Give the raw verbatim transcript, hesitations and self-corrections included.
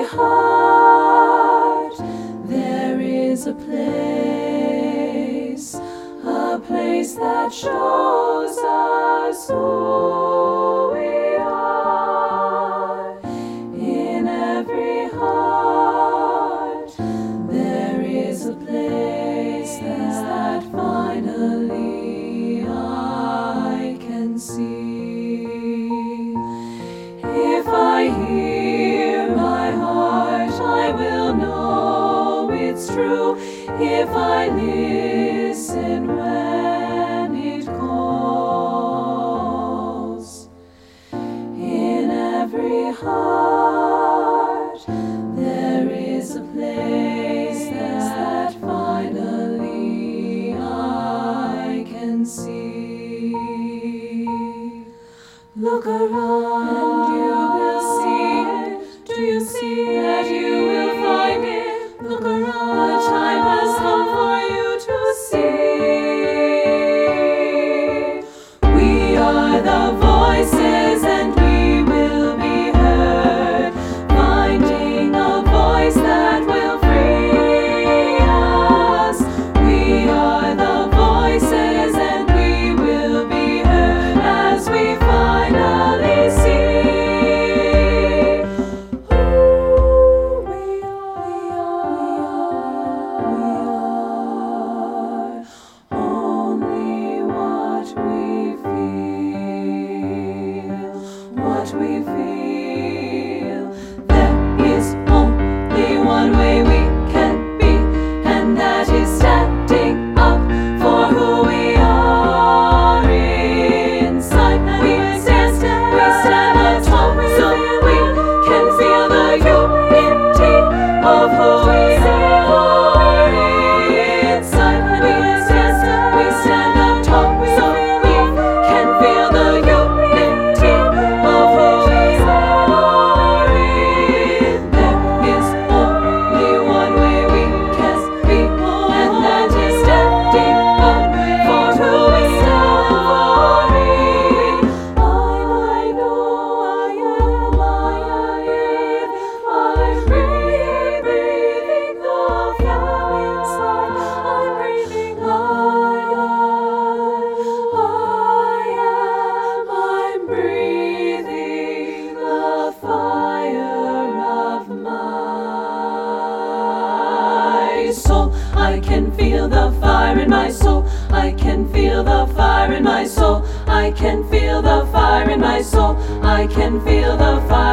heart there is a place, a place that shows us who we are. In every heart there is a place that finally I can see. If I hear my heart, I will know it's true. If I listen when it calls, in every heart there is a place that finally I can see. Look around and you will see it. Do you see that you will find it? Look around, the time has come for you to see. We are the voices and we will be heard, finding a voice that will free us. We are the voices and we will be heard as we finally see. What we feel, there is only one way we can be, and that is standing up for who we are inside. We stand, we stand up tall, so we can feel the unity of who we are inside. We stand, we stand up tall, so we can feel the unity. I can feel the fire in my soul. I can feel the fire in my soul. I can feel the fire in my soul. I can feel the fire.